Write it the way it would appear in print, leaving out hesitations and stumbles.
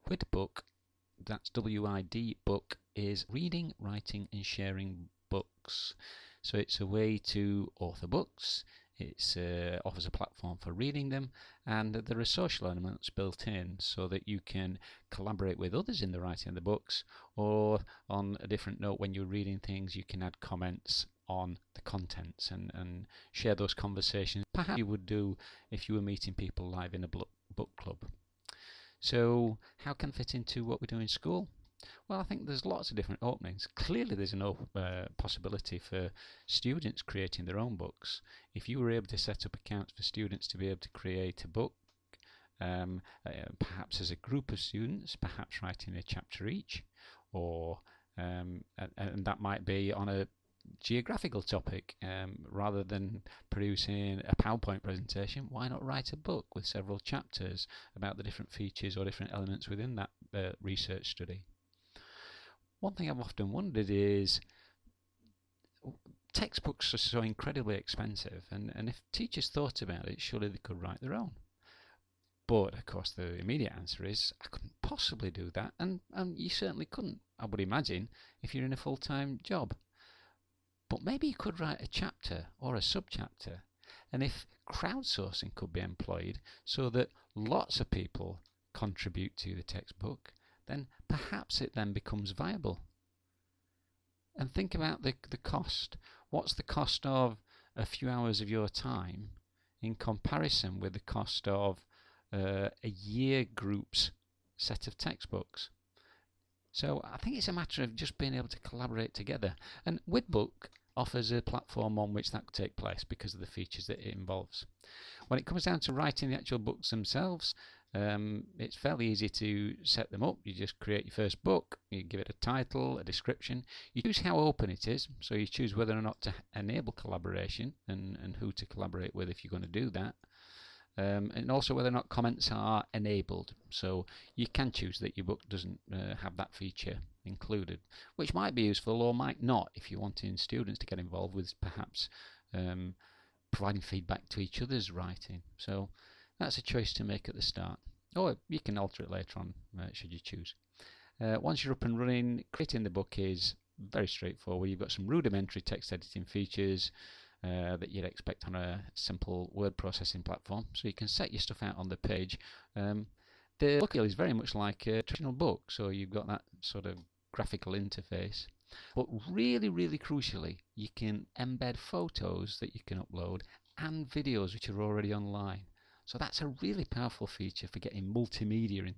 WIDbook, that's W-I-D book, is reading, writing and sharing books. So it's a way to author books. It offers a platform for reading them, and there are social elements built in so that you can collaborate with others in the writing of the books, or on a different note, when you're reading things, you can add comments on the contents and share those conversations, perhaps you would do if you were meeting people live in a book club. So how can it fit into what we do in school? Well, I think there's lots of different openings. Clearly there's an possibility for students creating their own books. If you were able to set up accounts for students to be able to create a book, perhaps as a group of students, perhaps writing a chapter each, or and that might be on a geographical topic, rather than producing a PowerPoint presentation, why not write a book with several chapters about the different features or different elements within that research study. One thing I've often wondered is, textbooks are so incredibly expensive, and if teachers thought about it, surely they could write their own. But of course the immediate answer is, I couldn't possibly do that, and you certainly couldn't, I would imagine, if you're in a full-time job. But maybe you could write a chapter or a subchapter, and if crowdsourcing could be employed so that lots of people contribute to the textbook, then perhaps it then becomes viable. And think about the cost. What's the cost of a few hours of your time in comparison with the cost of a year group's set of textbooks? So I think it's a matter of just being able to collaborate together. And WIDbook offers a platform on which that could take place because of the features that it involves. When it comes down to writing the actual books themselves, it's fairly easy to set them up. You just create your first book, you give it a title, a description, you choose how open it is, so you choose whether or not to enable collaboration and who to collaborate with if you're going to do that. And also whether or not comments are enabled. So you can choose that your book doesn't have that feature included, which might be useful or might not if you're wanting students to get involved with perhaps providing feedback to each other's writing. So that's a choice to make at the start. Or you can alter it later on should you choose. Once you're up and running, creating the book is very straightforward. You've got some rudimentary text editing features that you'd expect on a simple word processing platform, so you can set your stuff out on the page. The book is very much like a traditional book, so you've got that sort of graphical interface, but really crucially, you can embed photos that you can upload and videos which are already online. So that's a really powerful feature for getting multimedia